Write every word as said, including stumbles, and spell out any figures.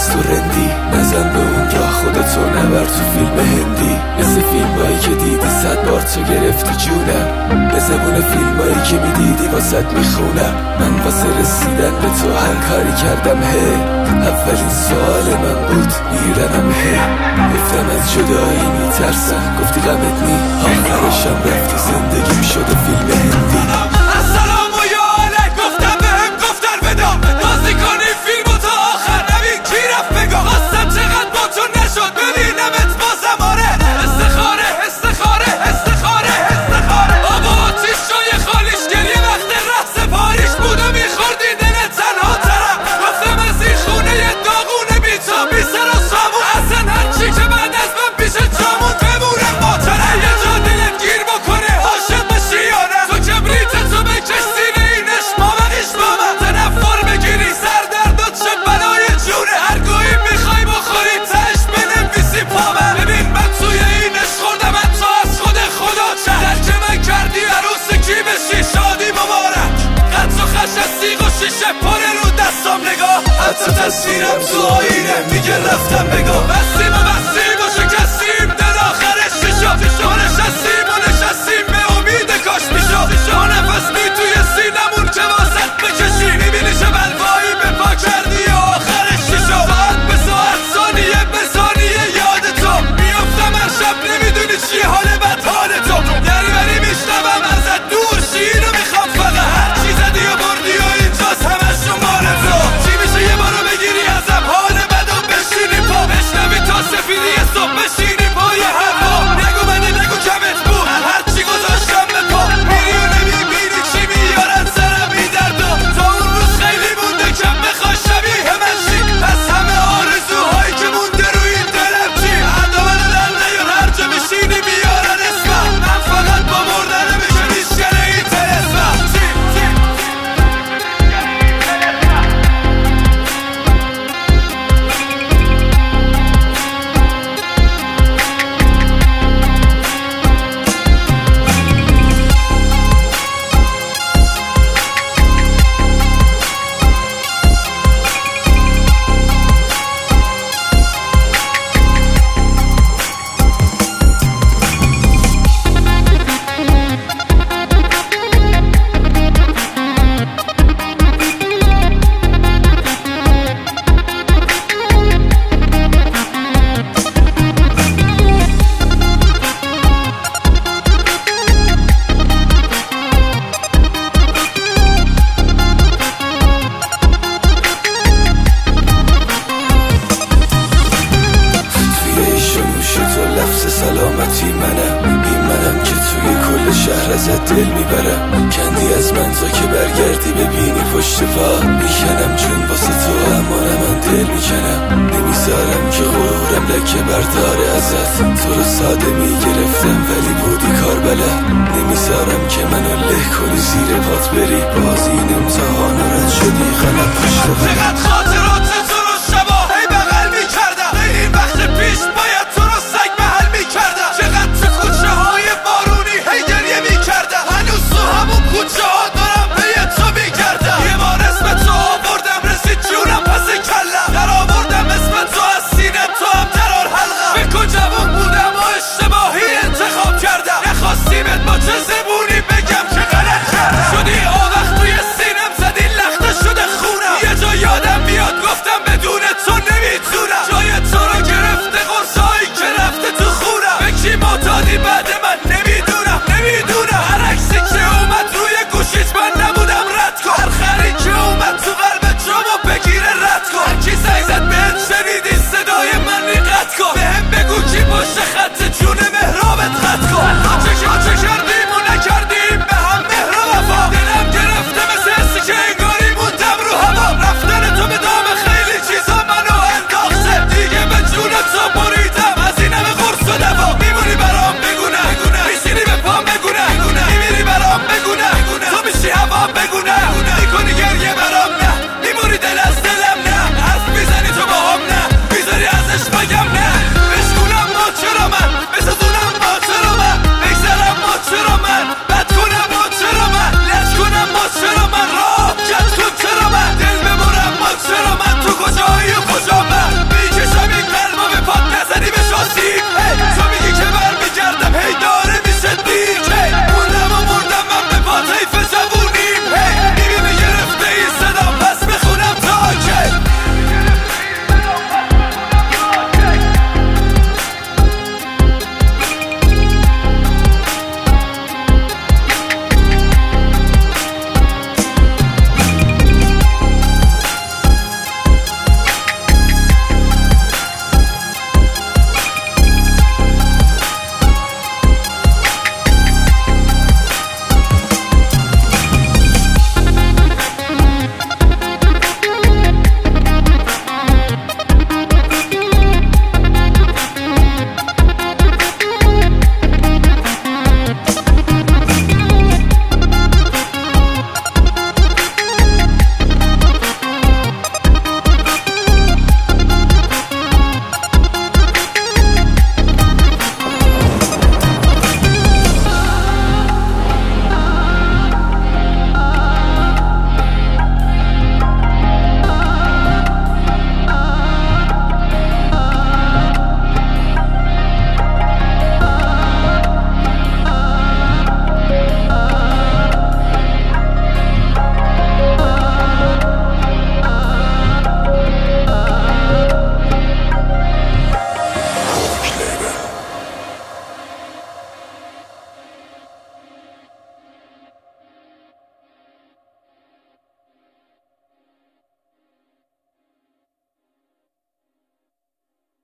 از تو رندی، نزن به اون راه خودتو نبر تو فیلم هندی. مثل فیلم هایی که دیدی صد بار تو گرفتی جونم، به زبون فیلم هایی که میدیدی واسط میخونم. من واسه رسیدن به تو هر کاری کردم هی، اولین سوال من بود میرنم هی. گفتم از جدایی میترسم، گفتی غمت نی، آخرشم رفتی زندگیم شده فیلم هندی. السلام و یا علیک گفتم بهم گفتن ودا، بازی کنی فیلمو تا آخر نبین کی رفت بگا. خواستم چقدر با تو نشد ببینمت بازم آره. استخاره استخاره استخاره استخاره آبا آتیش جای خالیش گریه وقت ره سپاریش بود و میخوردی دل تنها ترم. گفتم از این خونه داغونه بی تا بی سر و سامون، اصلا هرچی که بعد از من پیش جامون بمونه ماتره. یه جا دلت گیر بکنه عاشق بشی یا نه، تو کبریت تو بکش سینه این عشق مامقیش با من. تنفر بگیری سر دردت چه بلای جونه، هر گویی میخوای بخوری تش بنویسی پا من. ببین من توی این عشق خوردم حتی از خود خدا چند، درک من کردی عروس کی بشی شادی مبارک. قد و خش از سیغ و شیشه پره رو دستم نگاه، حتی تصویرم تو آینه میگه رفتم بگاه. بستیم و بستیم و شکستیم دل آخرش چی شد، ما نشستیم و نشستیم به امید کاش میشد. ما نفس بی توی سینمون که واسط بکشی، میبینی چه بلوایی به پا کردی و آخرش چی شد. ساعت به ساعت ثانیه به ثانیه یاد تو میافتم هر شب، نمیدونی چی حال بد حال تو. دریوری میشنوم ازت دور شیر و میخوام فقط، هر چی زدی و بردی و اینجاست همش شمال تو. چی میشه یه بارو بگیری ازم حال بد و بشینی پا، بشنوی تا سفیدی صبح بشینی پای حرفا. نگو منی نگو کمت بود هر چی گذاشتم به پا، میری و نمیبینی چی میارن سرم بی دردا. تا اون روز خیلی مونده کم بخواه شبیه من شی، پس همه آرزوهایی که مونده روی این دلم چی. حدا منو در نیار هر جا میشینی میارن اسمم، من فقط با مردنه میشه میشکنه این تلسمم. چی چی سلامتی منم، این منم که توی کل شهر ازت دل میبرم. کندی از من تا که برگردی ببینی پشت پا، میکنم چون واسه تو اما من دل میکنم. نمیذارم که غرورم لکه برداره ازت، تو رو ساده میگرفتم ولی بودی کار بلد. نمیذارم که منو له کنی زیر پات بری، باز این امتحان رد شدی غلط پشت چقدر خاطرات